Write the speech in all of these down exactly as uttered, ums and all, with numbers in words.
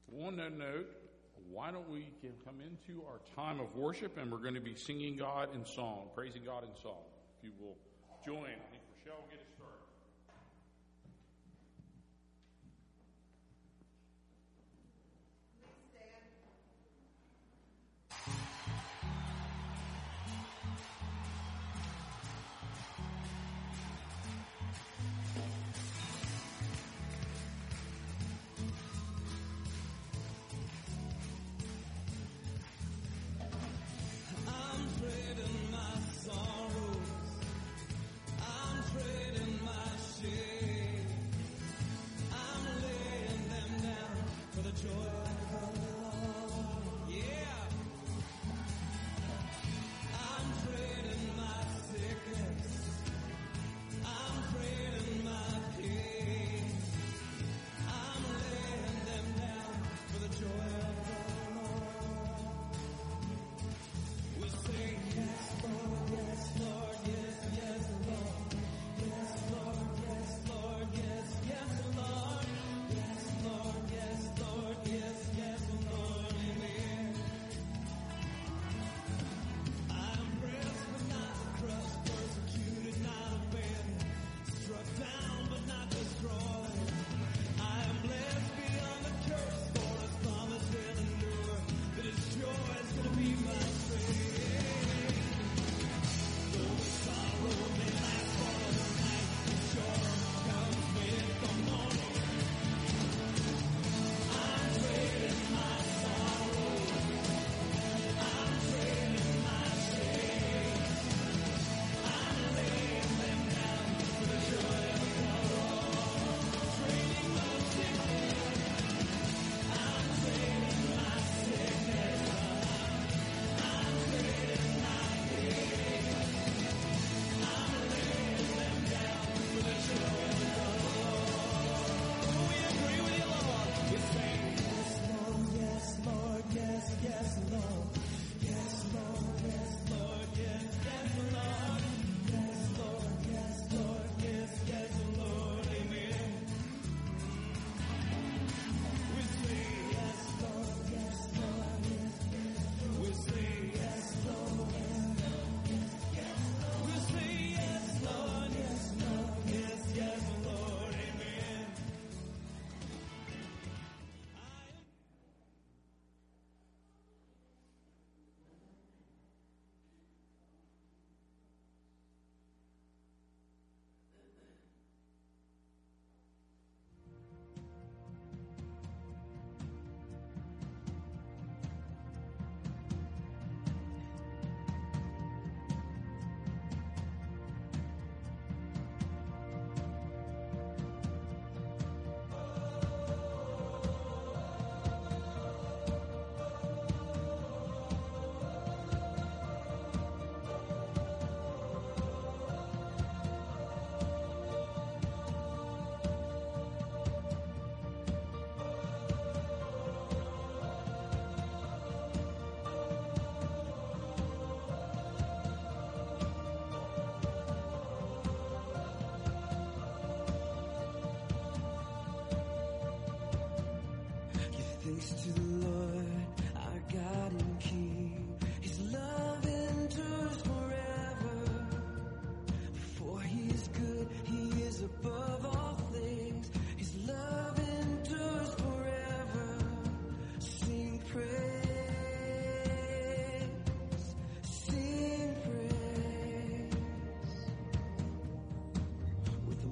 On that note, why don't we come into our time of worship, and we're going to be singing God in song, praising God in song. If you will join, I think Rochelle will get us started.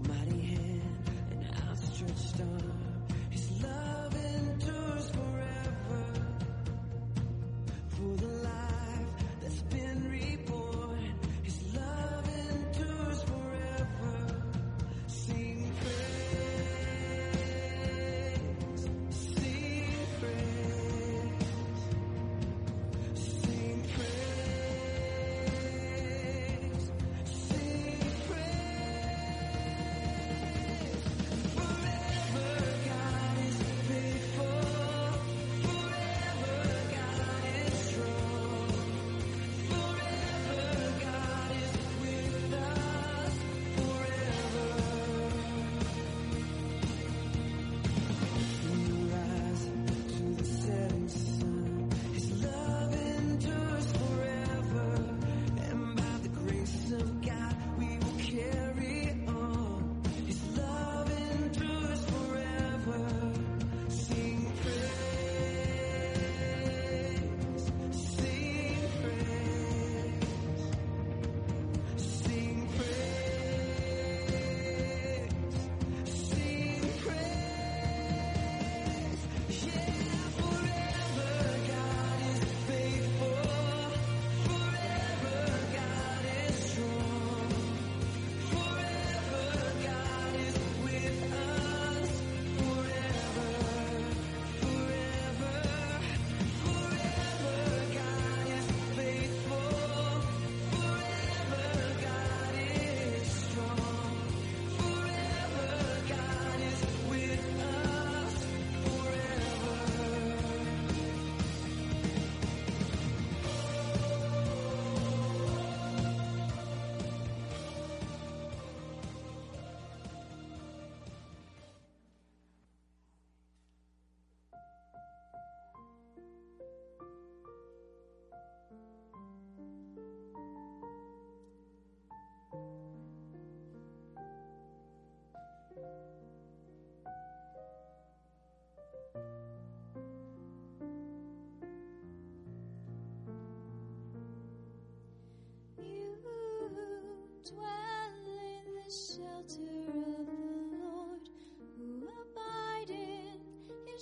His love endures forever.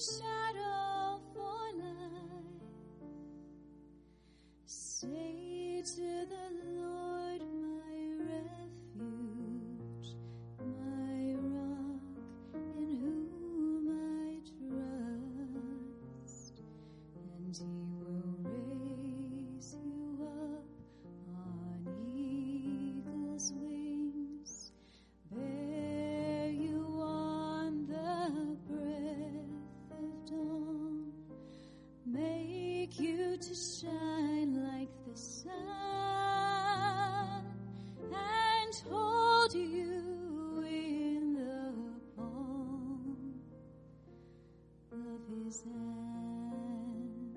shadow for life. Say to the Lord, my refuge, my rock, in whom I trust, and He will raise you up on eagle's wings, bear you on the breath of dawn, make you to shine like the sun, and hold you in the palm of His hand.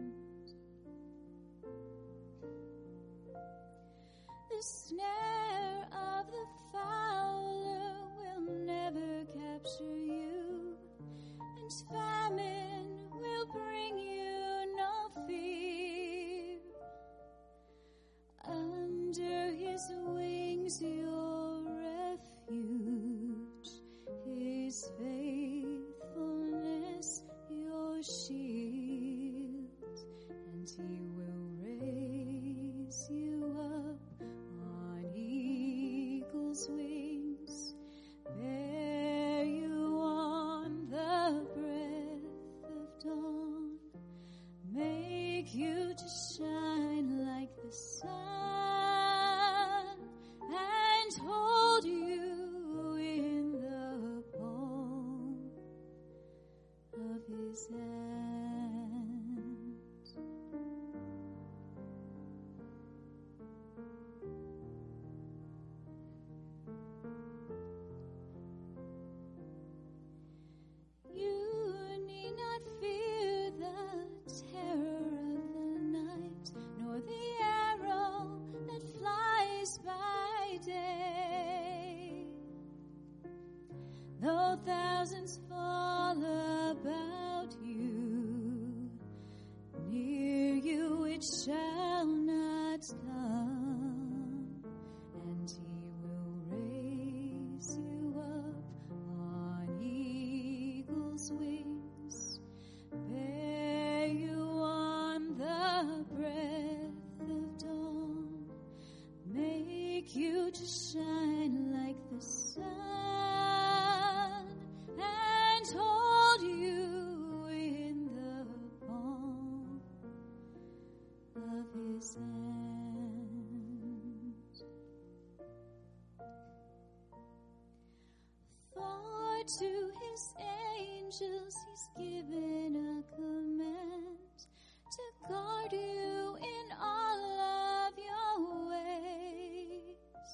The snare of the fowler will never capture you, and famine will bring you no fear. Under His wings your refuge, His faithfulness your shield, and He will raise you up on eagle's wings, bear you on the breath of dawn, make you to shine like the sun, and hold you in the palm of His hand. You need not fear the terror of the night, nor the arrow that flies by day. Though thousands fall about you, near you it shall not come, and He will raise you up on eagle's wings, bear you on the breath of dawn, make you to shine like the sun, and hold you in the palm of His hand. For to His angels He's given a command to guard you in all of your ways.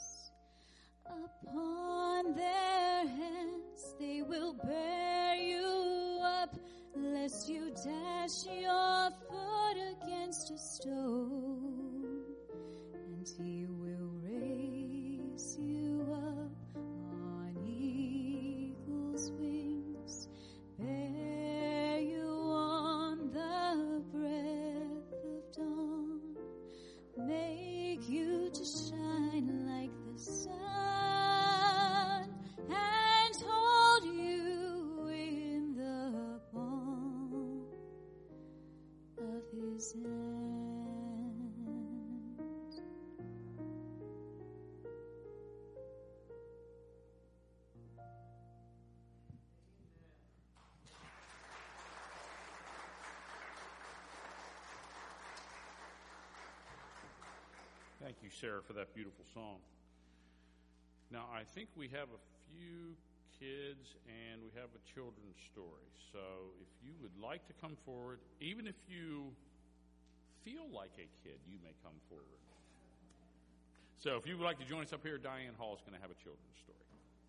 Upon their hands they will bear you up, lest you dash your foot against a stone, and He will raise you up on eagle's wings, bear you on the breath of dawn, make you to shine like the sun, and hold you in the palm of His hand. Thank you, Sarah, for that beautiful song. Now, I think we have a few kids and we have a children's story. So if you would like to come forward, even if you feel like a kid, you may come forward. So if you would like to join us up here, Diane Hall is going to have a children's story.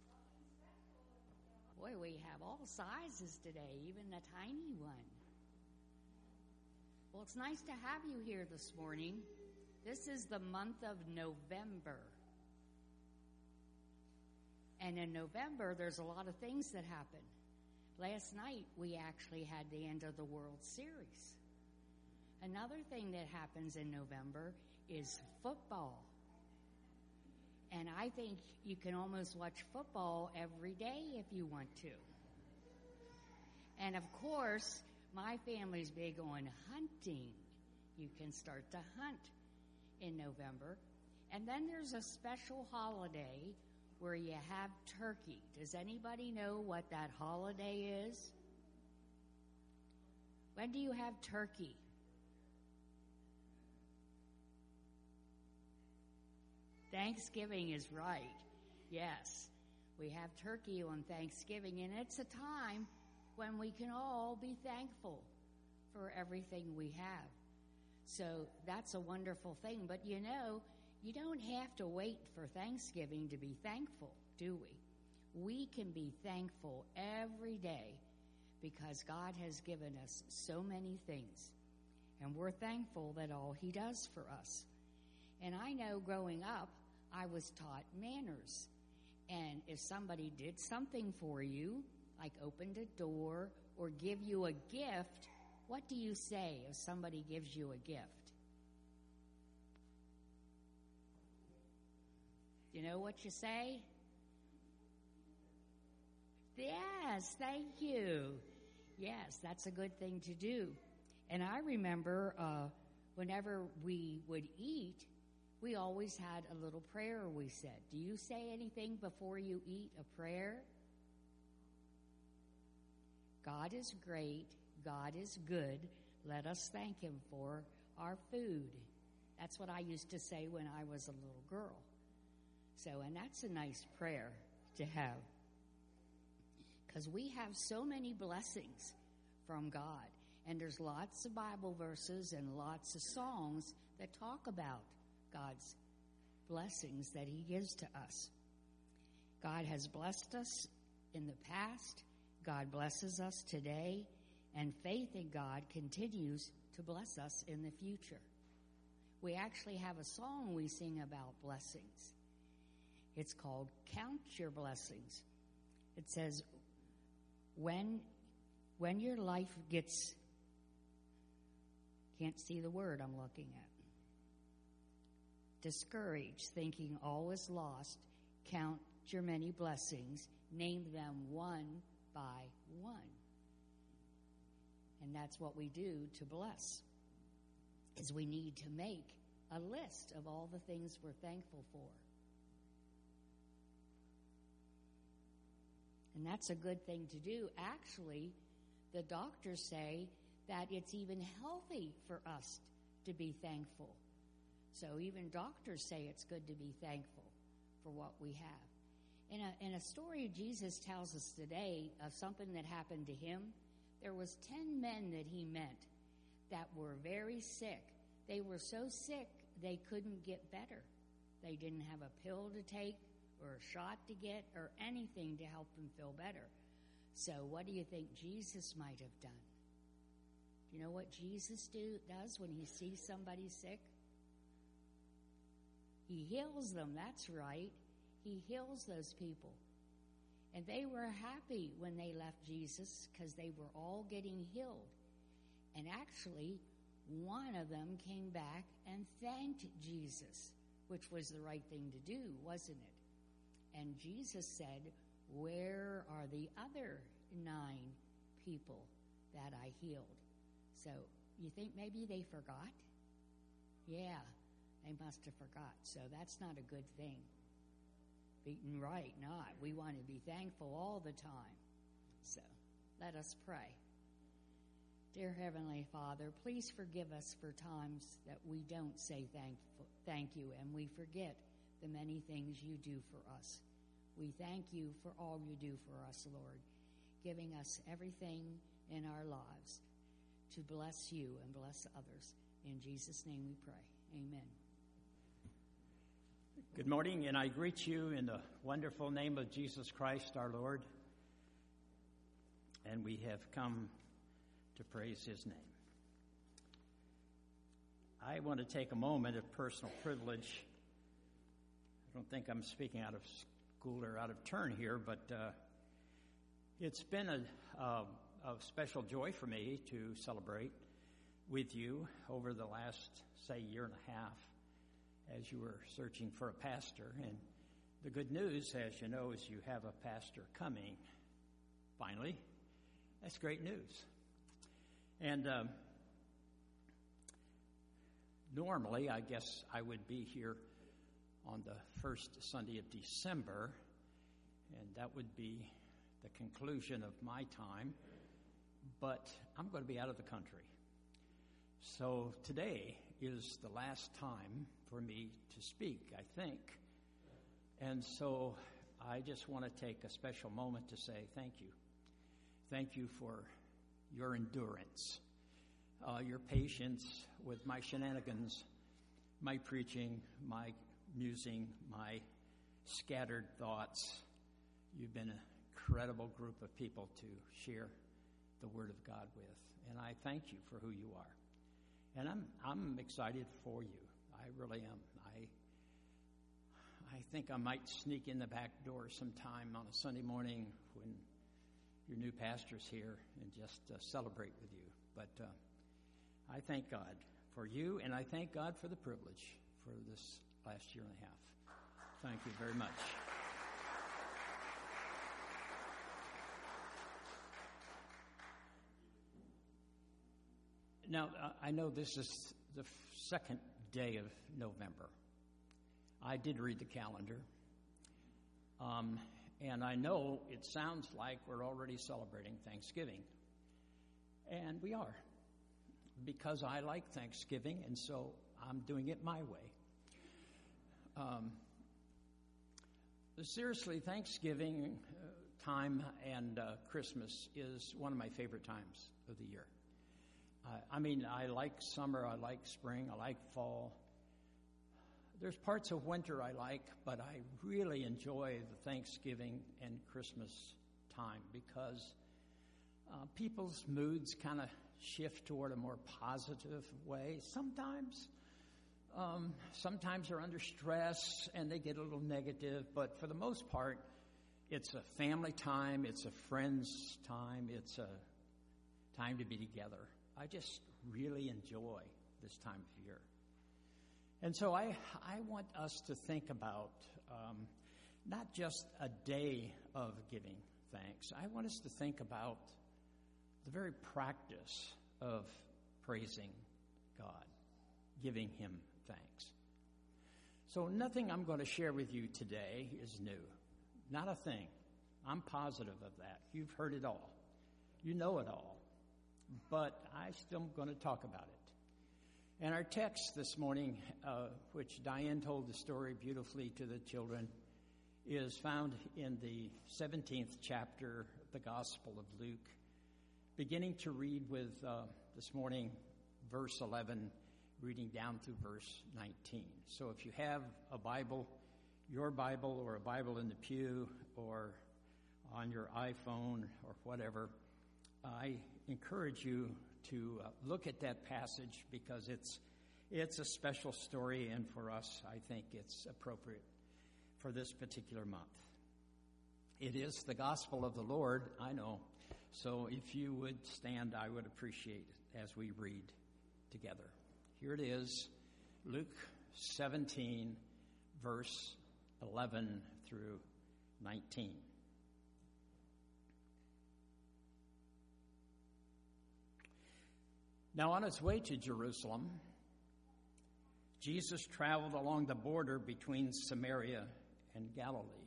Boy, we have all sizes today, even a tiny one. Well, it's nice to have you here this morning. This is the month of November. And in November, there's a lot of things that happen. Last night, we actually had the end of the World Series. Another thing that happens in November is football. And I think you can almost watch football every day if you want to. And of course, My family's big on hunting. You can start to hunt in November. And then there's a special holiday where you have turkey. Does anybody know what that holiday is? When do you have turkey? Thanksgiving is right. Yes, we have turkey on Thanksgiving, and it's a time when we can all be thankful for everything we have. So that's a wonderful thing. But you know, you don't have to wait for Thanksgiving to be thankful, do we? We can be thankful every day because God has given us so many things. And we're thankful that all He does for us. And I know growing up, I was taught manners. And if somebody did something for you, like opened a door or give you a gift, what do you say if somebody gives you a gift? You know what you say? Yes, thank you. Yes, that's a good thing to do. And I remember uh, whenever we would eat, we always had a little prayer we said. Do you say anything before you eat, a prayer? God is great. God is good. Let us thank Him for our food. That's what I used to say when I was a little girl. So, and that's a nice prayer to have. Because we have so many blessings from God. And there's lots of Bible verses and lots of songs that talk about God's blessings that He gives to us. God has blessed us in the past. God blesses us today. And faith in God continues to bless us in the future. We actually have a song we sing about blessings. It's called Count Your Blessings. It says, when, when your life gets, can't see the word I'm looking at, discouraged, thinking all is lost, count your many blessings, name them one by one. And that's what we do to bless, is we need to make a list of all the things we're thankful for. And that's a good thing to do. Actually, the doctors say that it's even healthy for us to be thankful. So even doctors say it's good to be thankful for what we have. In a, in a story Jesus tells us today of something that happened to him, there was ten men that he met that were very sick. They were so sick they couldn't get better. They didn't have a pill to take or a shot to get or anything to help them feel better. So what do you think Jesus might have done? Do you know what Jesus do, does when He sees somebody sick? He heals them, that's right. He heals those people. And they were happy when they left Jesus because they were all getting healed. And actually, one of them came back and thanked Jesus, which was the right thing to do, wasn't it? And Jesus said, where are the other nine people that I healed? So, you think maybe they forgot? Yeah, they must have forgot. So that's not a good thing. Beaten right, not. We want to be thankful all the time. So, let us pray. Dear Heavenly Father, please forgive us for times that we don't say thankful, thank you, and we forget the many things you do for us. We thank you for all you do for us, Lord, giving us everything in our lives to bless you and bless others. In Jesus' name we pray. Amen. Good morning, and I greet you in the wonderful name of Jesus Christ, our Lord. And we have come to praise His name. I want to take a moment of personal privilege. I don't think I'm speaking out of school or out of turn here, but uh, it's been a, a, a special joy for me to celebrate with you over the last, say, year and a half as you were searching for a pastor. And the good news, as you know, is you have a pastor coming. Finally, that's great news. And um, normally, I guess I would be here on the first Sunday of December, and that would be the conclusion of my time, but I'm going to be out of the country. So today is the last time for me to speak, I think. And so I just want to take a special moment to say thank you. Thank you for your endurance, uh, your patience with my shenanigans, my preaching, my musing, my scattered thoughts. You've been an incredible group of people to share the Word of God with, and I thank you for who you are. And I'm I'm excited for you. I really am. I I think I might sneak in the back door sometime on a Sunday morning when your new pastor's here and just uh, celebrate with you. But uh, I thank God for you, and I thank God for the privilege for this last year and a half. Thank you very much. Now, uh, I know this is the f- second day of November. I did read the calendar. Um, and I know it sounds like we're already celebrating Thanksgiving. And we are. Because I like Thanksgiving, and so I'm doing it my way. Um, seriously, Thanksgiving uh, time and uh, Christmas is one of my favorite times of the year. Uh, I mean, I like summer, I like spring, I like fall. There's parts of winter I like, but I really enjoy the Thanksgiving and Christmas time because uh, people's moods kind of shift toward a more positive way. Sometimes, um, sometimes they're under stress and they get a little negative, but for the most part, it's a family time, it's a friends time, it's a time to be together. I just really enjoy this time of year. And so I, I want us to think about um, not just a day of giving thanks. I want us to think about the very practice of praising God, giving Him thanks. So nothing I'm going to share with you today is new. Not a thing. I'm positive of that. You've heard it all. You know it all. But I still am going to talk about it. And our text this morning, uh, which Diane told the story beautifully to the children, is found in the seventeenth chapter of the Gospel of Luke, beginning to read with uh, this morning verse eleven, reading down through verse nineteen. So if you have a Bible, your Bible or a Bible in the pew or on your iPhone or whatever, I encourage you to uh, look at that passage because it's it's a special story, and for us, I think it's appropriate for this particular month. It is the gospel of the Lord, I know. So if you would stand, I would appreciate it as we read together. Here it is, Luke seventeen, verse eleven through nineteen. Now, on his way to Jerusalem, Jesus traveled along the border between Samaria and Galilee.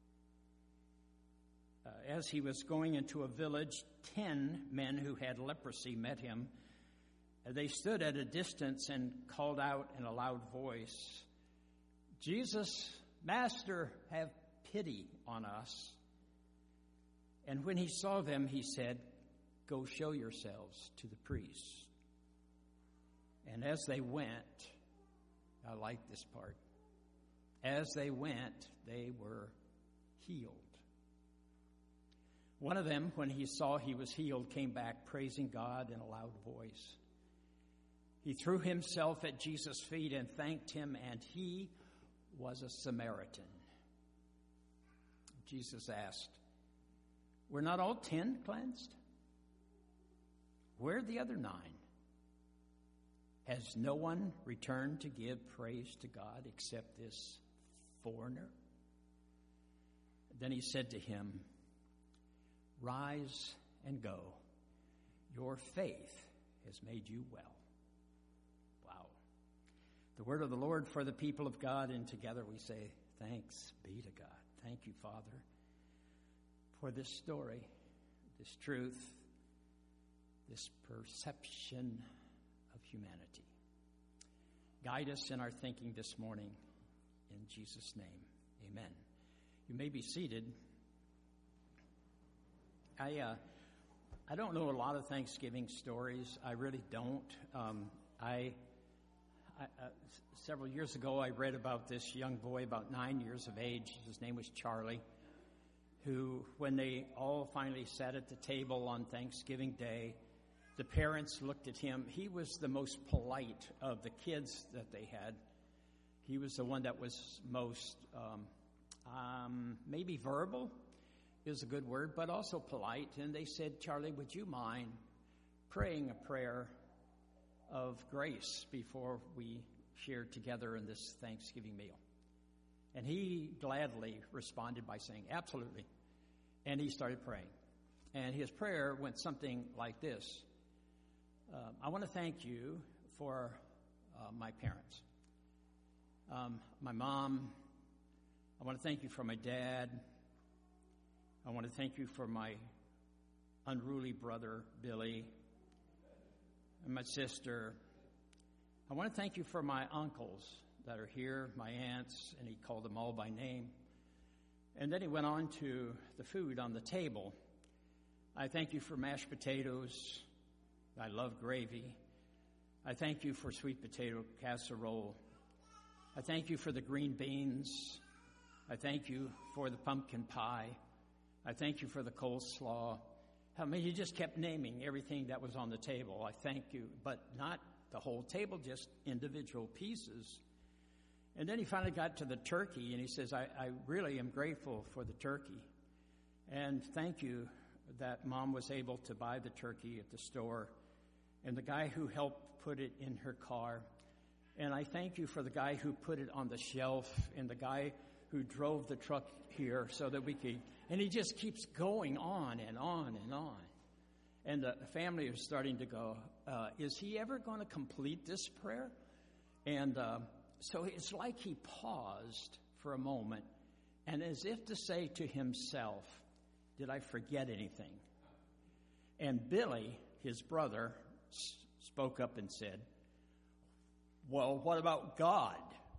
Uh, as he was going into a village, ten men who had leprosy met him. Uh, they stood at a distance and called out in a loud voice, "Jesus, Master, have pity on us." And when he saw them, he said, "Go show yourselves to the priests." And as they went, I like this part, as they went, they were healed. One of them, when he saw he was healed, came back praising God in a loud voice. He threw himself at Jesus' feet and thanked him, and he was a Samaritan. Jesus asked, "Were not all ten cleansed? Where are the other nine? Has no one returned to give praise to God except this foreigner?" Then he said to him, "Rise and go. Your faith has made you well. Wow. The word of the Lord for the people of God, and together we say, thanks be to God. Thank you, Father, for this story, this truth, this perception of humanity. Guide us in our thinking this morning. In Jesus' name, amen. You may be seated. I uh, I don't know a lot of Thanksgiving stories. I really don't. Um, I, I uh, s- several years ago, I read about this young boy, about nine years of age. His name was Charlie, who, when they all finally sat at the table on Thanksgiving Day, the parents looked at him. He was the most polite of the kids that they had. He was the one that was most um, um, maybe verbal is a good word, but also polite. And they said, Charlie, would you mind praying a prayer of grace before we share together in this Thanksgiving meal? And he gladly responded by saying, absolutely. And he started praying. And his prayer went something like this. Um, I want to thank you for uh, my parents. Um, my mom, I want to thank you for my dad. I want to thank you for my unruly brother, Billy, and my sister. I want to thank you for my uncles that are here, my aunts, and he called them all by name. And then he went on to the food on the table. I thank you for mashed potatoes. I love gravy. I thank you for sweet potato casserole. I thank you for the green beans. I thank you for the pumpkin pie. I thank you for the coleslaw. I mean, he just kept naming everything that was on the table. I thank you, but not the whole table, just individual pieces. And then he finally got to the turkey, and he says, I, I really am grateful for the turkey. And thank you that Mom was able to buy the turkey at the store, and the guy who helped put it in her car. And I thank you for the guy who put it on the shelf, and the guy who drove the truck here so that we could, and he just keeps going on and on and on. And the family is starting to go, uh, is he ever going to complete this prayer? And uh, so it's like he paused for a moment, and as if to say to himself, did I forget anything? And Billy, his brother, s- spoke up and said, well, what about God?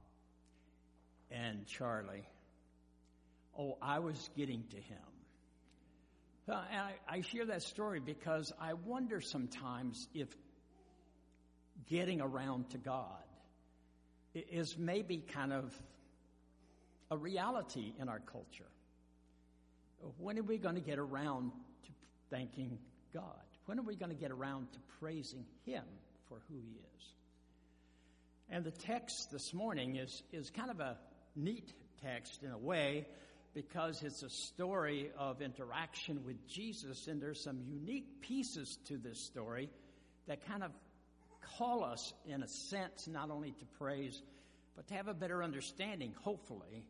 And Charlie, oh, I was getting to him. Uh, and I, I share that story because I wonder sometimes if getting around to God is maybe kind of a reality in our culture. When are we going to get around to thanking God? When are we going to get around to praising Him for who He is? And the text this morning is, is kind of a neat text in a way because it's a story of interaction with Jesus, and there's some unique pieces to this story that kind of call us, in a sense, not only to praise, but to have a better understanding, hopefully.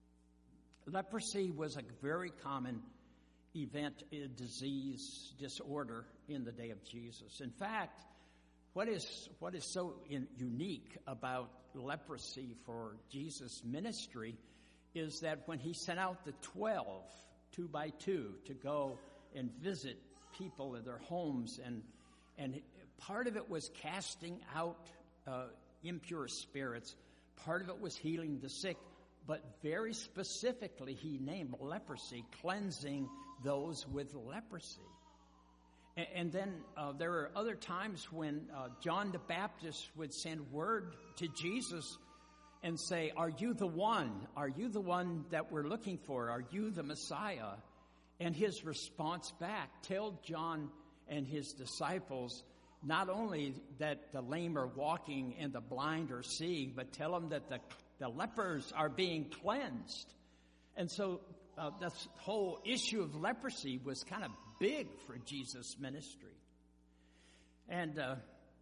Leprosy was a very common event, a disease, disorder in the day of Jesus. In fact, what is what is so in, unique about leprosy for Jesus' ministry is that when he sent out the twelve, two by two, to go and visit people in their homes, and and part of it was casting out uh, impure spirits, part of it was healing the sick, but very specifically he named leprosy, cleansing those with leprosy. And, and then uh, there are other times when uh, John the Baptist would send word to Jesus and say, are you the one? Are you the one that we're looking for? Are you the Messiah? And his response back, tell John and his disciples not only that the lame are walking and the blind are seeing, but tell them that the, the lepers are being cleansed. And so uh, this whole issue of leprosy was kind of big for Jesus' ministry. And uh,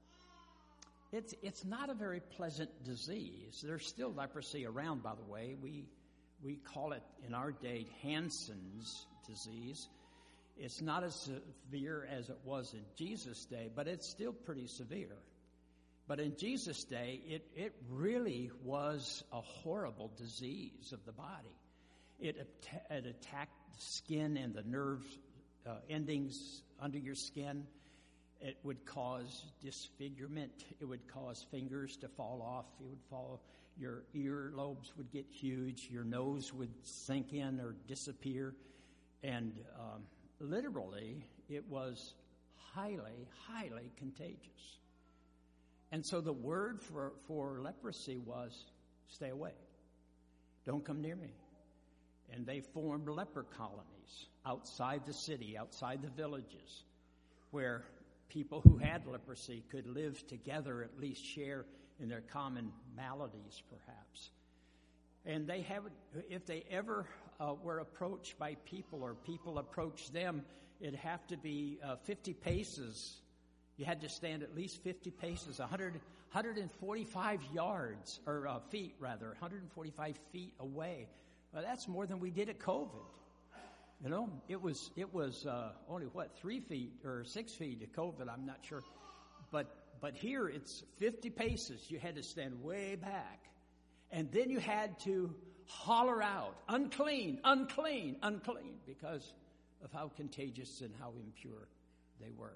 it's it's not a very pleasant disease. There's still leprosy around, by the way. We we call it in our day Hansen's disease. It's not as severe as it was in Jesus' day, but it's still pretty severe. But in Jesus' day, it, it really was a horrible disease of the body. It, it attacked the skin and the nerve uh, endings under your skin. It would cause disfigurement. It would cause fingers to fall off. It would fall. Your earlobes would get huge. Your nose would sink in or disappear. And um, literally, it was highly, highly contagious. And so the word for, for leprosy was, stay away. Don't come near me. And they formed leper colonies outside the city, outside the villages, where people who had leprosy could live together, at least share in their common maladies, perhaps. And they have, if they ever uh, were approached by people or people approached them, it'd have to be uh, fifty paces. You had to stand at least fifty paces, one hundred, one hundred forty-five yards, or uh, feet rather, one hundred forty-five feet away. Well, that's more than we did at COVID. You know, it was it was uh, only what three feet or six feet at COVID. I'm not sure, but but here it's fifty paces. You had to stand way back, and then you had to holler out, "Unclean, unclean, unclean," because of how contagious and how impure they were.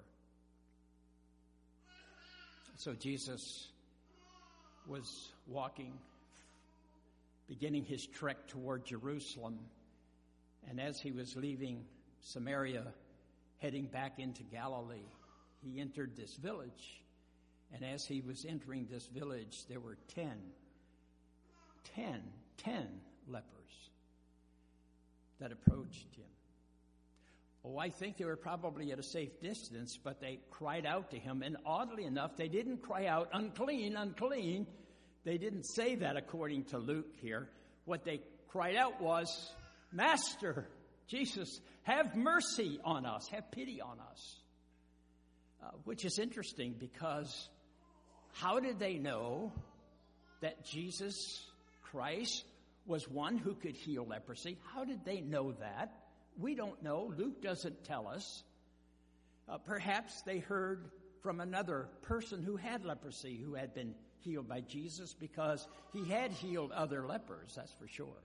So Jesus was walking, beginning his trek toward Jerusalem. And as he was leaving Samaria, heading back into Galilee, he entered this village. And as he was entering this village, there were ten, ten, ten lepers that approached him. Oh, I think they were probably at a safe distance, but they cried out to him. And oddly enough, they didn't cry out, "Unclean, unclean." They didn't say that according to Luke here. What they cried out was, "Master, Jesus, have mercy on us, have pity on us." Uh, which is interesting, because how did they know that Jesus Christ was one who could heal leprosy? How did they know that? We don't know. Luke doesn't tell us. Uh, perhaps they heard from another person who had leprosy, who had been healed by Jesus, because he had healed other lepers, that's for sure.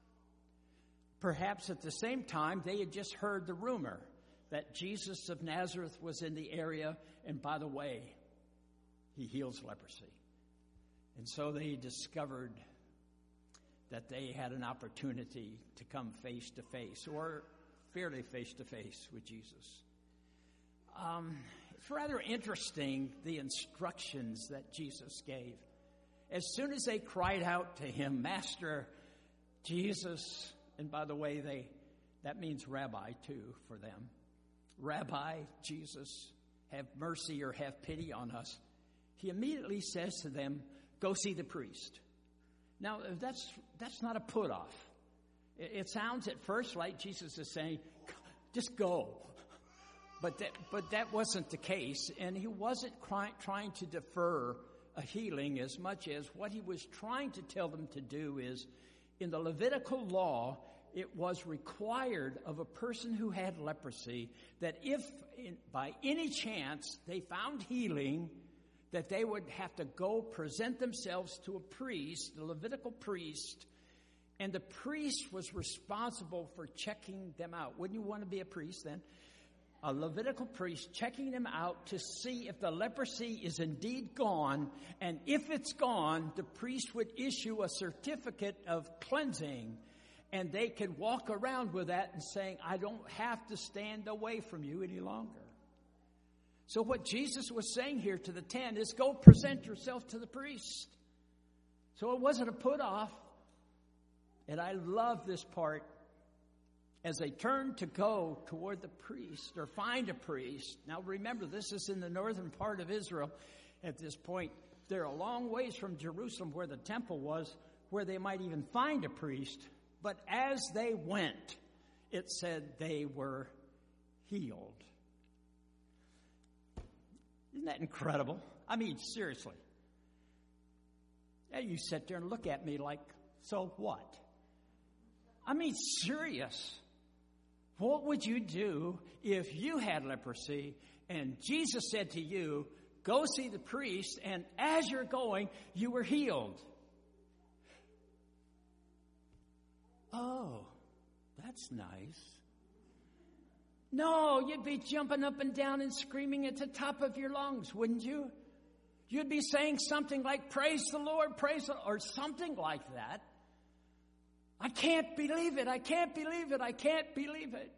Perhaps at the same time, they had just heard the rumor that Jesus of Nazareth was in the area, and by the way, he heals leprosy. And so they discovered that they had an opportunity to come face to face, or fairly face to face, with Jesus. Um, it's rather interesting, the instructions that Jesus gave. As soon as they cried out to him, "Master, Jesus," and by the way, they that means rabbi too for them. "Rabbi, Jesus, have mercy or have pity on us." He immediately says to them, "Go see the priest." Now, that's that's not a put-off. It, it sounds at first like Jesus is saying, "Just go." But that, but that wasn't the case, and he wasn't cry, trying to defer a healing as much as what he was trying to tell them to do is, in the Levitical law, it was required of a person who had leprosy that if in, by any chance they found healing, that they would have to go present themselves to a priest, the Levitical priest, and the priest was responsible for checking them out. Wouldn't you want to be a priest then? A Levitical priest checking them out to see if the leprosy is indeed gone, and if it's gone, the priest would issue a certificate of cleansing, and they could walk around with that and saying, "I don't have to stand away from you any longer." So what Jesus was saying here to the ten is, go present yourself to the priest. So it wasn't a put-off. And I love this part. As they turned to go toward the priest or find a priest. Now remember, this is in the northern part of Israel at this point. They're a long ways from Jerusalem where the temple was, where they might even find a priest. But as they went, it said they were healed. Isn't that incredible? I mean, seriously. Yeah, you sit there and look at me like, so what? I mean, serious. What would you do if you had leprosy and Jesus said to you, go see the priest, and as you're going, you were healed? Oh, that's nice. No, you'd be jumping up and down and screaming at the top of your lungs, wouldn't you? You'd be saying something like, praise the Lord, praise the Lord, or something like that. I can't believe it, I can't believe it, I can't believe it.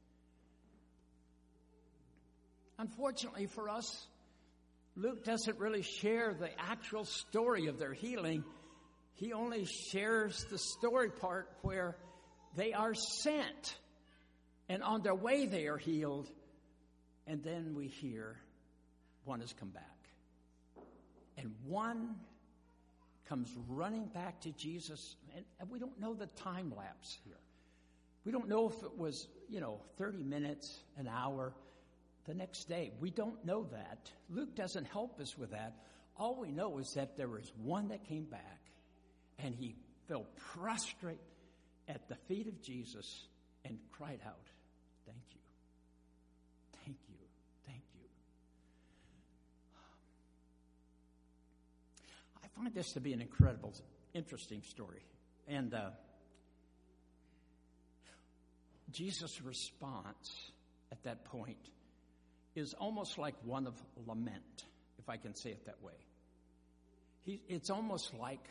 Unfortunately for us, Luke doesn't really share the actual story of their healing. He only shares the story part where they are sent, and on their way they are healed, and then we hear one has come back. And one comes running back to Jesus, and we don't know the time lapse here. We don't know if it was, you know, thirty minutes, an hour, the next day. We don't know that. Luke doesn't help us with that. All we know is that there was one that came back, and he fell prostrate at the feet of Jesus and cried out, thank you, thank you, thank you. I find this to be an incredible, interesting story. And uh, Jesus' response at that point is almost like one of lament, if I can say it that way. He, it's almost like,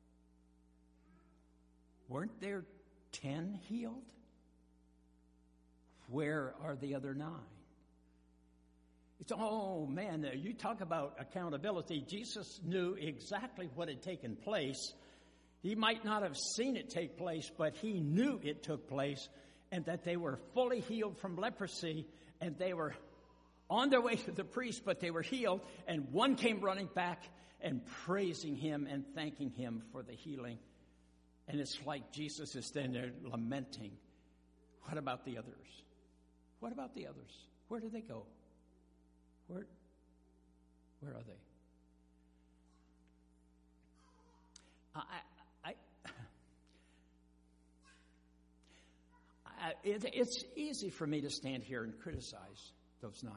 weren't there ten healed? Where are the other nine? It's, oh man, you talk about accountability. Jesus knew exactly what had taken place. He might not have seen it take place, but he knew it took place, and that they were fully healed from leprosy, and they were on their way to the priest, but they were healed, and one came running back and praising him and thanking him for the healing. And it's like Jesus is standing there lamenting. What about the others? What about the others? Where did they go? Where, where are they? I, I, I, it, it's easy for me to stand here and criticize those nine.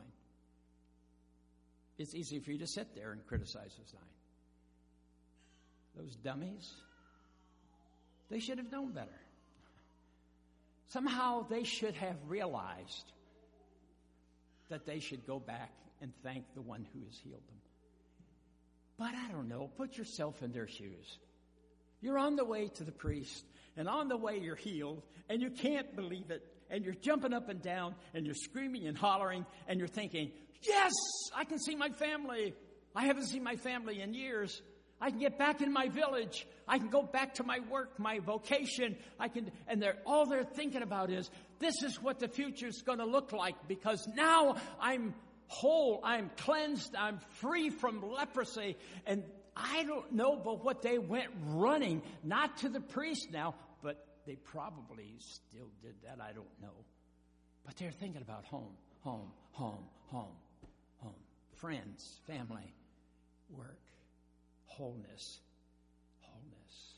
It's easy for you to sit there and criticize those nine. Those dummies, they should have known better. Somehow they should have realized that they should go back and thank the one who has healed them. But I don't know, put yourself in their shoes. You're on the way to the priest, and on the way you're healed, and you can't believe it, and you're jumping up and down, and you're screaming and hollering, and you're thinking, yes, I can see my family. I haven't seen my family in years. I can get back in my village. I can go back to my work, my vocation. I can, and they're all they're thinking about is, this is what the future's going to look like, because now I'm whole, I'm cleansed, I'm free from leprosy. And I don't know but what they went running, not to the priest now, but they probably still did that. I don't know. But they're thinking about home, home, home, home, home, friends, family, work. Wholeness, wholeness.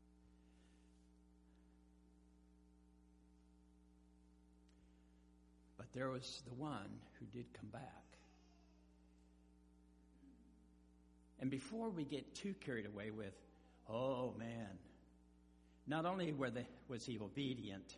But there was the one who did come back. And before we get too carried away with, oh man, not only were they, was he obedient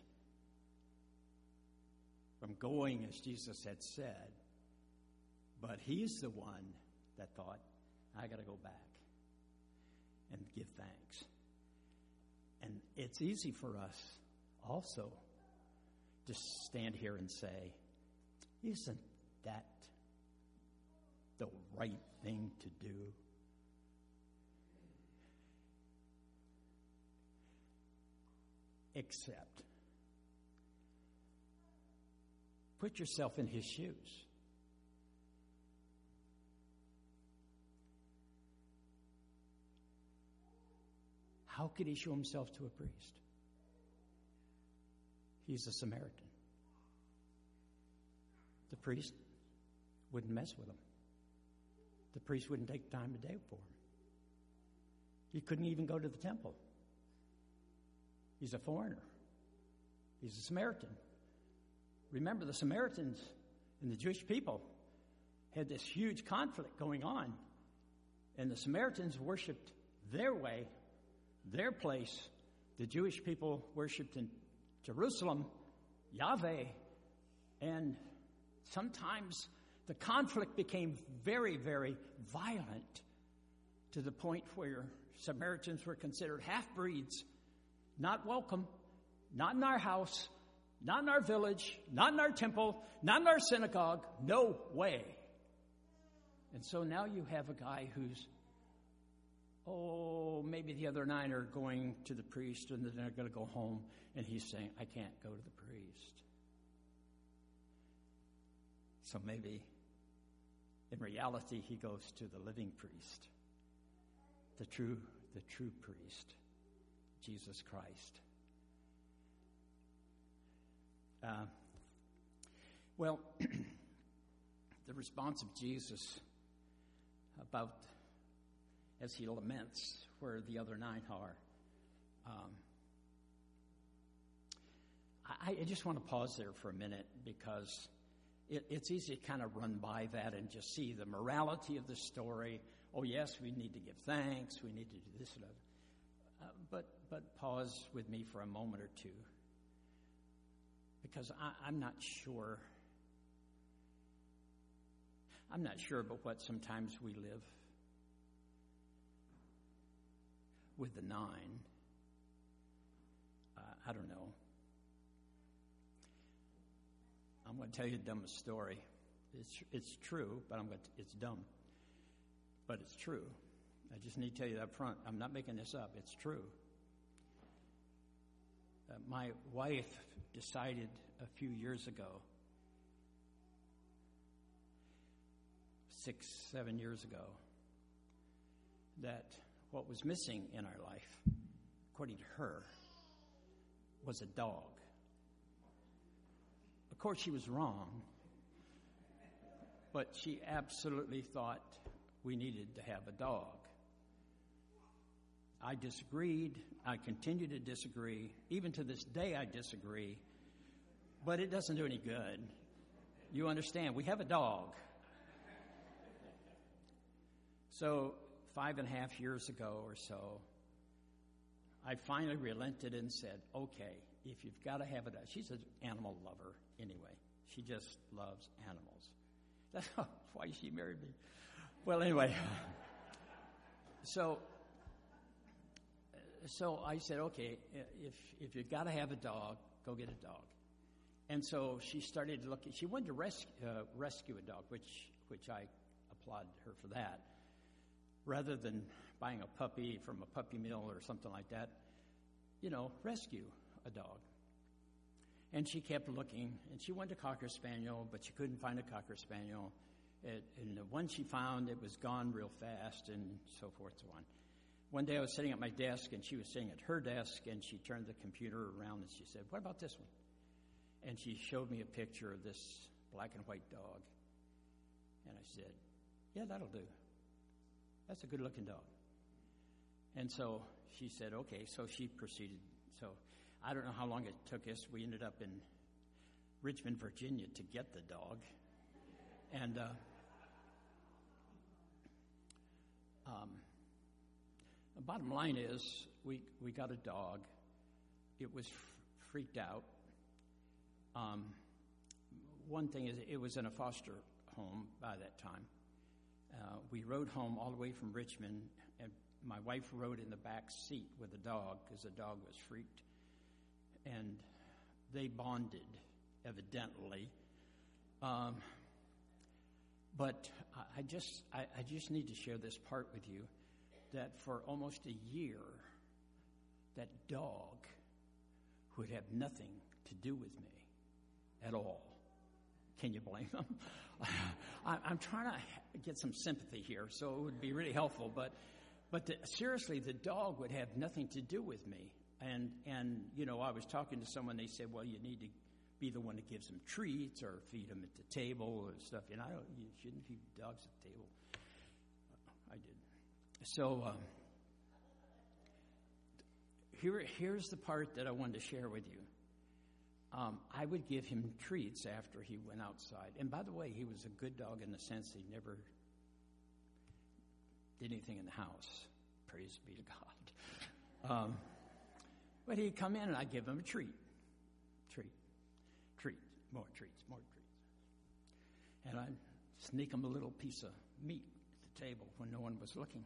from going as Jesus had said, but he's the one that thought, I got to go back and give thanks. And it's easy for us also to stand here and say, isn't that the right thing to do? Except, put yourself in his shoes. How could he show himself to a priest? He's a Samaritan. The priest wouldn't mess with him. The priest wouldn't take time of day for him. He couldn't even go to the temple. He's a foreigner. He's a Samaritan. remember, the Samaritans and the Jewish people had this huge conflict going on. And the Samaritans worshipped their way, their place. The Jewish people worshipped in Jerusalem, Yahweh. And sometimes the conflict became very, very violent to the point where Samaritans were considered half-breeds, not welcome, not in our house, not in our village, not in our temple, not in our synagogue, no way. And so now you have a guy who's, oh, maybe the other nine are going to the priest and then they're going to go home, and he's saying, I can't go to the priest. So maybe in reality he goes to the living priest, the true, the true priest, Jesus Christ. Uh, well, the response of Jesus about as he laments where the other nine are. Um, I, I just want to pause there for a minute because it, it's easy to kind of run by that and just see the morality of the story. Oh, yes, we need to give thanks. We need to do this and that. Uh, but, but pause with me for a moment or two because I, I'm not sure. I'm not sure about what sometimes we live with the nine. Uh, I don't know. I'm going to tell you the dumbest story. It's it's true, but I'm going to, it's dumb. But it's true. I just need to tell you that up front. I'm not making this up. It's true. Uh, my wife decided a few years ago, six, seven years ago, that what was missing in our life, according to her, was a dog. Of course, she was wrong, but she absolutely thought we needed to have a dog. I disagreed. I continue to disagree. Even to this day, I disagree. But it doesn't do any good. You understand, we have a dog. So five and a half years ago or so, I finally relented and said, okay, if you've got to have a dog. She's an animal lover anyway. She just loves animals. That's why she married me. Well, anyway. So, so I said, okay, if if you've got to have a dog, go get a dog. And so she started looking. She wanted to rescue, uh, rescue a dog, which which I applaud her for that. Rather than buying a puppy from a puppy mill or something like that, you know, rescue a dog. And she kept looking, and she went to Cocker Spaniel, but she couldn't find a Cocker Spaniel. It, and the one she found, it was gone real fast, and so forth and so on. One day I was sitting at my desk, and she was sitting at her desk, and she turned the computer around, and she said, what about this one? And she showed me a picture of this black and white dog. And I said, yeah, that'll do. That's a good-looking dog. And so she said, okay, so she proceeded. So I don't know how long it took us. We ended up in Richmond, Virginia to get the dog. And uh, um, the bottom line is we, we got a dog. It was f- freaked out. Um, one thing is it was in a foster home by that time. Uh, we rode home all the way from Richmond, and my wife rode in the back seat with the dog because the dog was freaked. And they bonded, evidently. Um, but I, I just I, I just need to share this part with you, that for almost a year, that dog would have nothing to do with me at all. Can you blame them? I, I'm trying to get some sympathy here, so it would be really helpful. But, but the, seriously, the dog would have nothing to do with me. And and you know, I was talking to someone. They said, "Well, you need to be the one that gives them treats or feed them at the table and stuff." And I don't. You shouldn't feed dogs at the table. I did. So um, here here's the part that I wanted to share with you. um, I would give him treats after he went outside. And by the way, he was a good dog in the sense that he never did anything in the house. Praise be to God. Um, but he'd come in and I'd give him a treat. Treat. Treat. More treats. More treats. And I'd sneak him a little piece of meat at the table when no one was looking.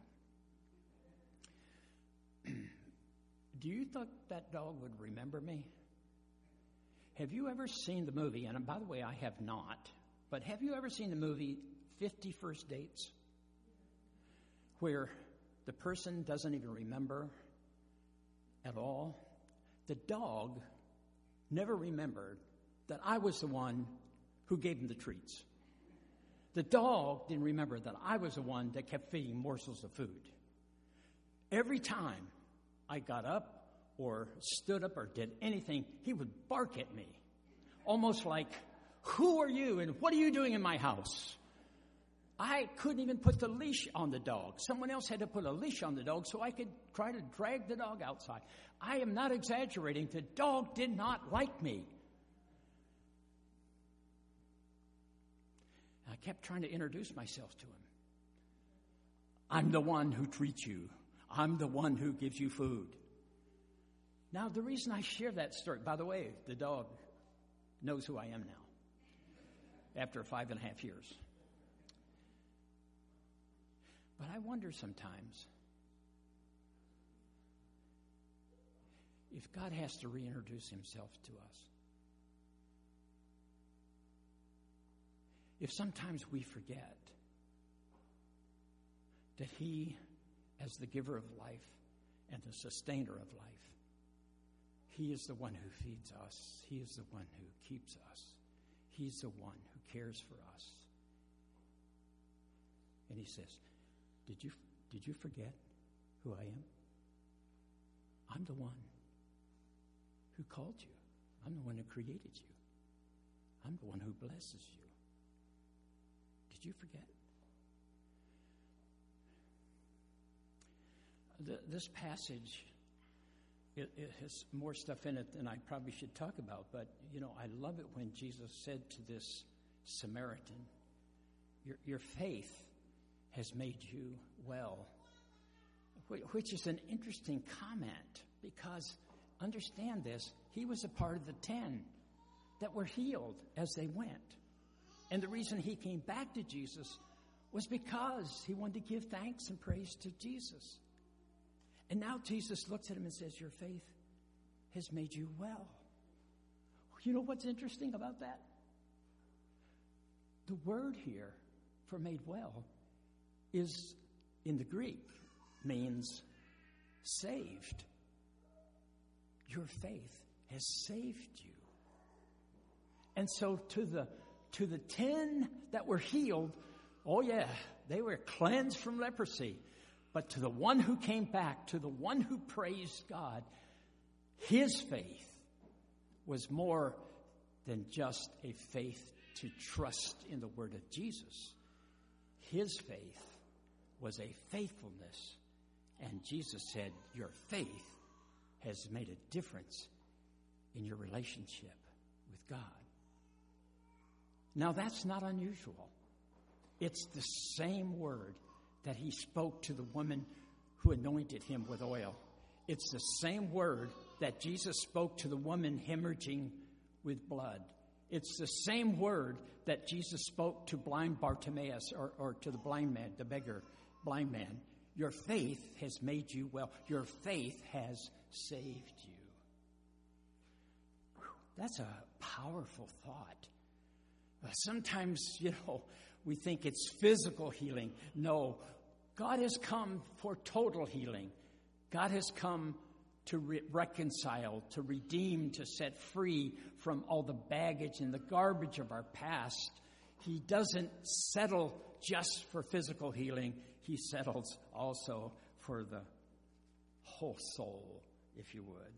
Do you think that dog would remember me? Have you ever seen the movie, and by the way, I have not, but have you ever seen the movie fifty First Dates? Where the person doesn't even remember at all? The dog never remembered that I was the one who gave him the treats. The dog didn't remember that I was the one that kept feeding morsels of food. Every time I got up or stood up or did anything, he would bark at me, almost like, who are you and what are you doing in my house? I couldn't even put the leash on the dog. Someone else had to put a leash on the dog so I could try to drag the dog outside. I am not exaggerating. The dog did not like me. I kept trying to introduce myself to him. I'm the one who treats you. I'm the one who gives you food. Now, the reason I share that story, by the way, the dog knows who I am now after five and a half years. But I wonder sometimes if God has to reintroduce himself to us. If sometimes we forget that he, as the giver of life and the sustainer of life, he is the one who feeds us. He is the one who keeps us. He's the one who cares for us. And he says, Did you did you forget who I am? I'm the one who called you. I'm the one who created you. I'm the one who blesses you. Did you forget? The, this passage, it, it has more stuff in it than I probably should talk about, but, you know, I love it when Jesus said to this Samaritan, your, your faith has made you well, which is an interesting comment because, understand this, he was a part of the ten that were healed as they went. And the reason he came back to Jesus was because he wanted to give thanks and praise to Jesus. And now Jesus looks at him and says, your faith has made you well. You know what's interesting about that? The word here for made well is, in the Greek, means saved. Your faith has saved you. And so to the to the ten that were healed, oh yeah, they were cleansed from leprosy. But to the one who came back, to the one who praised God, his faith was more than just a faith to trust in the word of Jesus. His faith was a faithfulness. And Jesus said, your faith has made a difference in your relationship with God. Now, that's not unusual. It's the same word that he spoke to the woman who anointed him with oil. It's the same word that Jesus spoke to the woman hemorrhaging with blood. It's the same word that Jesus spoke to blind Bartimaeus, or, or to the blind man, the beggar, blind man. Your faith has made you well. Your faith has saved you. Whew, that's a powerful thought. Uh, sometimes, you know, we think it's physical healing. No, God has come for total healing. God has come to re- reconcile, to redeem, to set free from all the baggage and the garbage of our past. He doesn't settle just for physical healing. He settles also for the whole soul, if you would.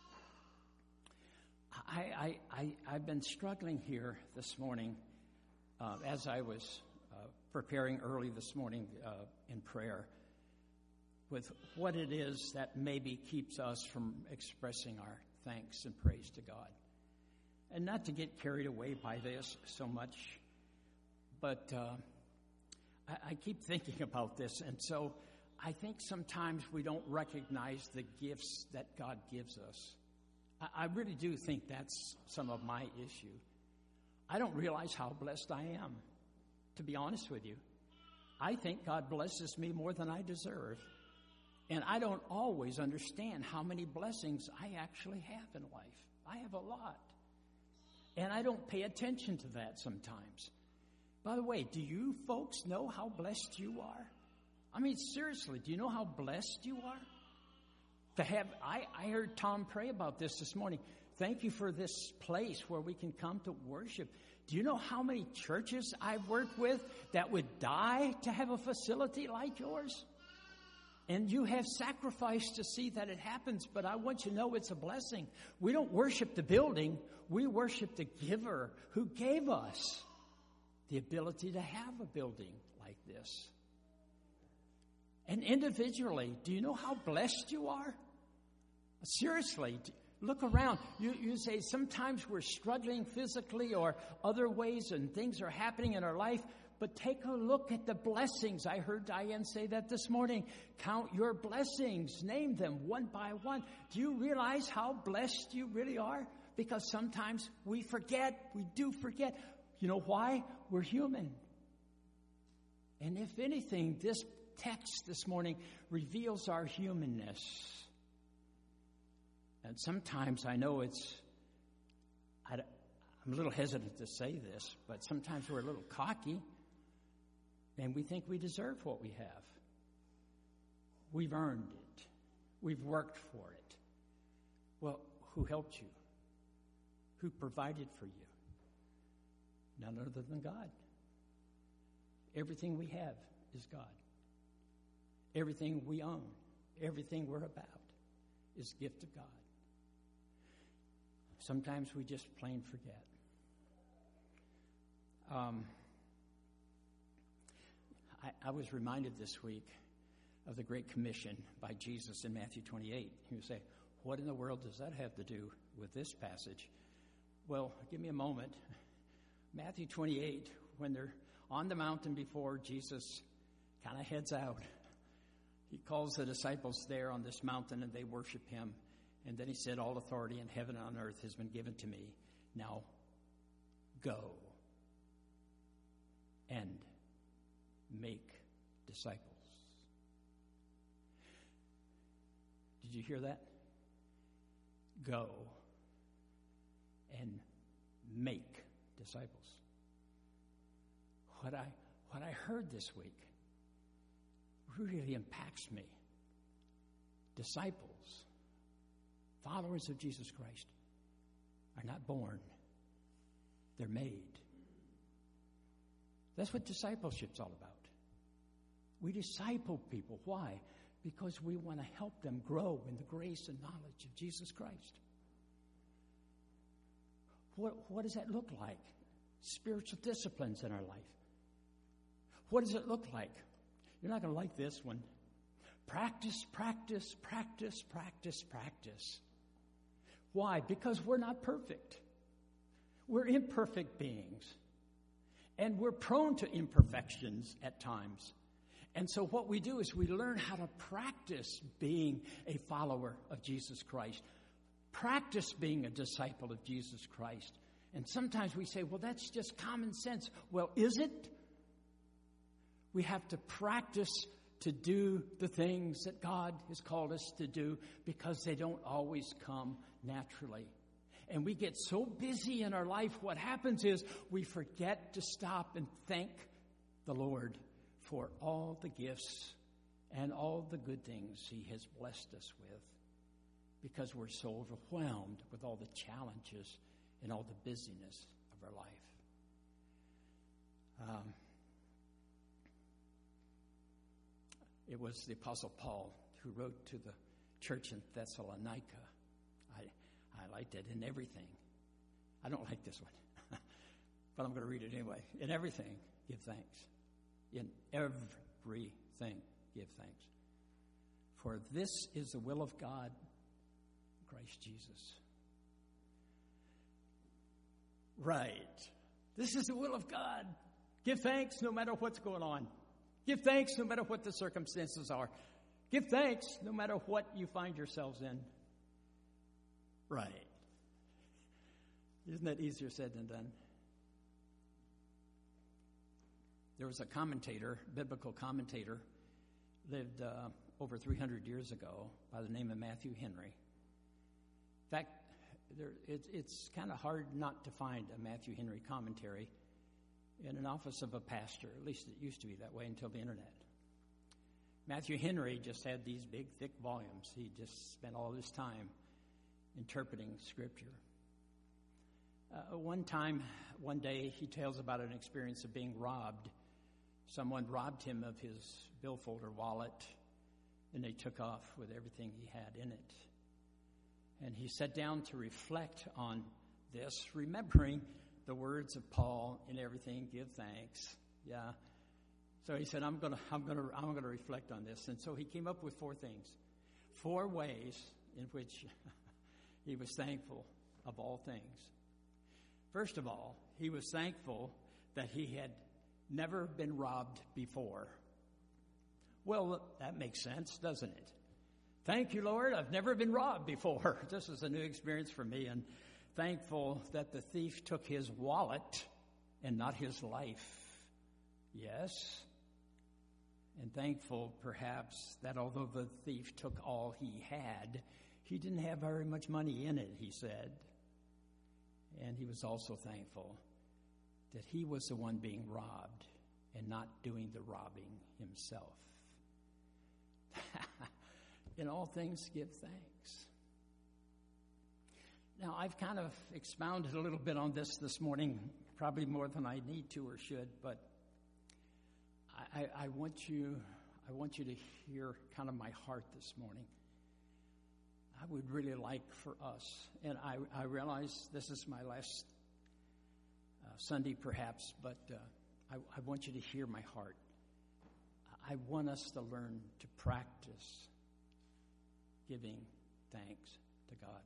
I, I, I, I've been struggling here this morning uh, as I was uh, preparing early this morning uh, in prayer with what it is that maybe keeps us from expressing our thanks and praise to God. and not to get carried away by this so much, but uh, I, I keep thinking about this, and so I think sometimes we don't recognize the gifts that God gives us. I, I really do think that's some of my issue. I don't realize how blessed I am, to be honest with you. I think God blesses me more than I deserve. And I don't always understand how many blessings I actually have in life. I have a lot. And I don't pay attention to that sometimes. By the way, do you folks know how blessed you are? I mean, seriously, do you know how blessed you are? To have, I, I heard Tom pray about this this morning. Thank you for this place where we can come to worship. Do you know how many churches I've worked with that would die to have a facility like yours? And you have sacrificed to see that it happens, but I want you to know it's a blessing. We don't worship the building. We worship the giver who gave us the ability to have a building like this. And individually, do you know how blessed you are? Seriously, look around. You, you say sometimes we're struggling physically or other ways and things are happening in our life. But take a look at the blessings. I heard Diane say that this morning. Count your blessings. Name them one by one. Do you realize how blessed you really are? Because sometimes we forget. We do forget. You know why? We're human. And if anything, this text this morning reveals our humanness. And sometimes I know it's, I, I'm a little hesitant to say this, but sometimes we're a little cocky. And we think we deserve what we have. We've earned it. We've worked for it. Well, who helped you? Who provided for you? None other than God. Everything we have is God. Everything we own, everything we're about is a gift of God. Sometimes we just plain forget. Um... I, I was reminded this week of the Great Commission by Jesus in Matthew twenty-eight. He would say, what in the world does that have to do with this passage? Well, give me a moment. Matthew twenty-eight, when they're on the mountain before Jesus kind of heads out, he calls the disciples there on this mountain and they worship him. And then he said, all authority in heaven and on earth has been given to me. Now, go and make disciples. Did you hear that? Go and make disciples. What I what I heard this week really impacts me. Disciples, followers of Jesus Christ, are not born. They're made. That's what discipleship's all about. We disciple people. Why? Because we want to help them grow in the grace and knowledge of Jesus Christ. What, what does that look like? Spiritual disciplines in our life. What does it look like? You're not going to like this one. Practice, practice, practice, practice, practice. Why? Because we're not perfect. We're imperfect beings. And we're prone to imperfections at times. And so what we do is we learn how to practice being a follower of Jesus Christ. Practice being a disciple of Jesus Christ. And sometimes we say, well, that's just common sense. Well, is it? We have to practice to do the things that God has called us to do because they don't always come naturally. And we get so busy in our life, what happens is we forget to stop and thank the Lord for all the gifts and all the good things he has blessed us with, because we're so overwhelmed with all the challenges and all the busyness of our life. Um, it was the Apostle Paul who wrote to the church in Thessalonica. I, I liked it. In everything. I don't like this one, but I'm going to read it anyway. In everything, give thanks. In everything, give thanks. For this is the will of God, Christ Jesus. Right. This is the will of God. Give thanks no matter what's going on. Give thanks no matter what the circumstances are. Give thanks no matter what you find yourselves in. Right. Isn't that easier said than done? There was a commentator, biblical commentator, lived uh, over three hundred years ago by the name of Matthew Henry. In fact, there, it, it's kind of hard not to find a Matthew Henry commentary in an office of a pastor. At least it used to be that way until the internet. Matthew Henry just had these big, thick volumes. He just spent all his time interpreting Scripture. Uh, one time, one day, he tells about an experience of being robbed. Someone robbed him of his billfold or wallet, and they took off with everything he had in it. And he sat down to reflect on this, remembering the words of Paul, in everything give thanks. Yeah. So he said, I'm going to I'm going to I'm going to reflect on this. And so he came up with four things. Four ways in which he was thankful of all things. First of all, he was thankful that he had never been robbed before. Well, that makes sense, doesn't it? Thank you, Lord, I've never been robbed before. This is a new experience for me, and thankful that the thief took his wallet and not his life. Yes. And thankful, perhaps, that although the thief took all he had, he didn't have very much money in it, he said. And he was also thankful that he was the one being robbed and not doing the robbing himself. In all things, give thanks. Now, I've kind of expounded a little bit on this this morning, probably more than I need to or should, but I, I want you, I want you to hear kind of my heart this morning. I would really like for us, and I, I realize this is my last uh, Sunday perhaps, but uh, I, I want you to hear my heart. I want us to learn to practice giving thanks to God.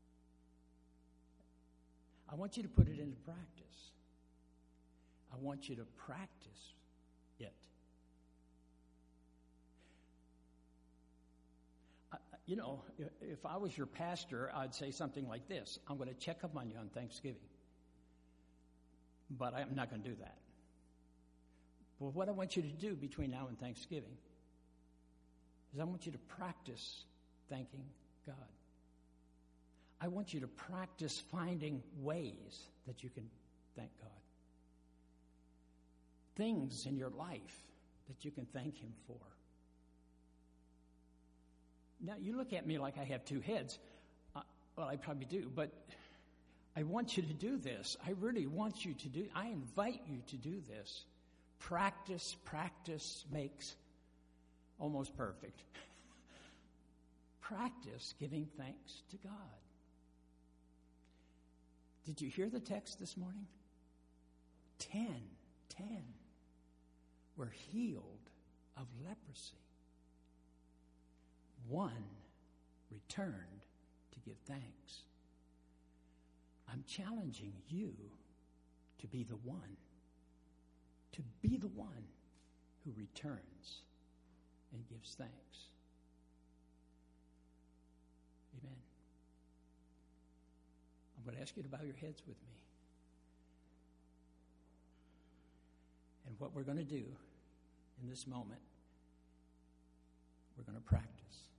I want you to put it into practice. I want you to practice it. I, you know, if, if I was your pastor, I'd say something like this. I'm going to check up on you on Thanksgiving. But I'm not going to do that. Well, what I want you to do between now and Thanksgiving is I want you to practice thanking God. I want you to practice finding ways that you can thank God. Things in your life that you can thank Him for. Now, you look at me like I have two heads. Uh, well, I probably do, but I want you to do this. I really want you to do, I invite you to do this. Practice, practice makes almost perfect. Practice giving thanks to God. Did you hear the text this morning? Ten, ten were healed of leprosy. One returned to give thanks. I'm challenging you to be the one. To be the one who returns and gives thanks. Amen. I'm going to ask you to bow your heads with me. And what we're going to do in this moment, we're going to practice.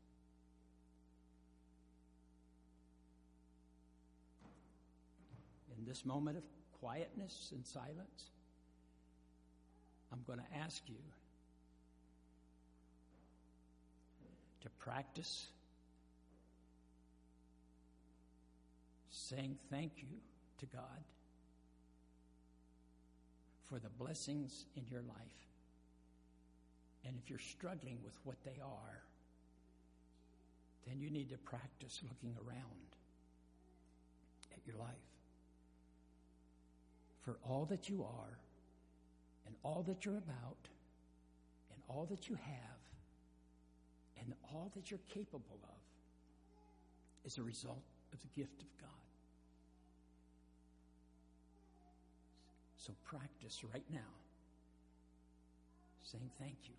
In this moment of quietness and silence, I'm going to ask you to practice saying thank you to God for the blessings in your life. And if you're struggling with what they are, then you need to practice looking around at your life. For all that you are, and all that you're about, and all that you have, and all that you're capable of is a result of the gift of God. So practice right now saying thank you.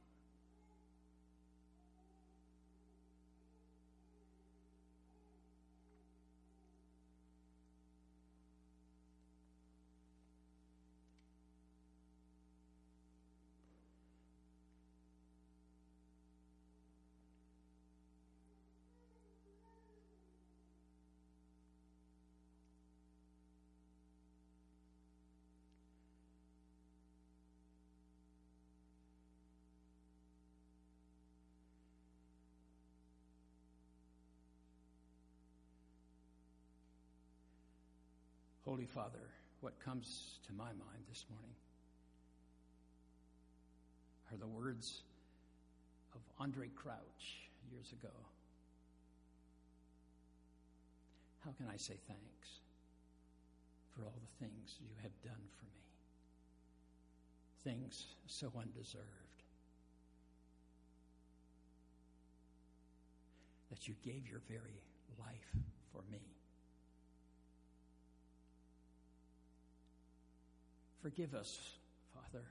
Holy Father, what comes to my mind this morning are the words of Andre Crouch years ago. How can I say thanks for all the things you have done for me? Things so undeserved. That you gave your very life for me. Forgive us, Father,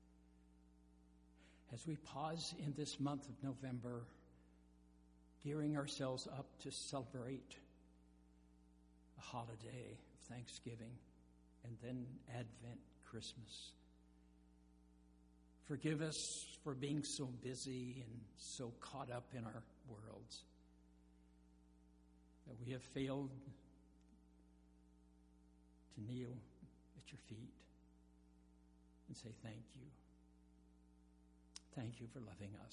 as we pause in this month of November, gearing ourselves up to celebrate a holiday of Thanksgiving and then Advent, Christmas. Forgive us for being so busy and so caught up in our worlds that we have failed to kneel at your feet and say thank you. Thank you for loving us.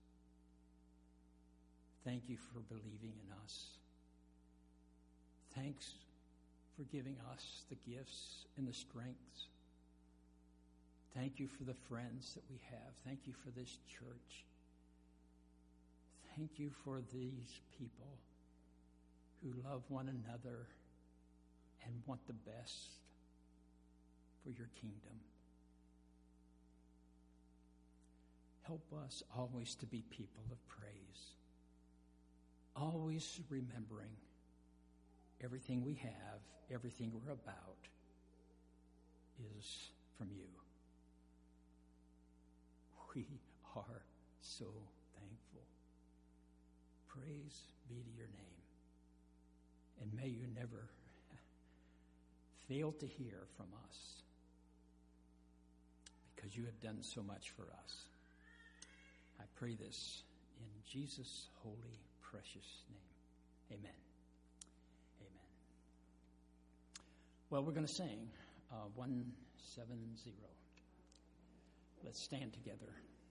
Thank you for believing in us. Thanks for giving us the gifts and the strengths. Thank you for the friends that we have. Thank you for this church. Thank you for these people who love one another and want the best for your kingdom. Help us always to be people of praise, always remembering everything we have, everything we're about is from you. We are so thankful. Praise be to your name. And may you never fail to hear from us, because you have done so much for us. I pray this in Jesus' holy, precious name. Amen. Amen. Well, we're going to sing uh, one seven zero. Let's stand together.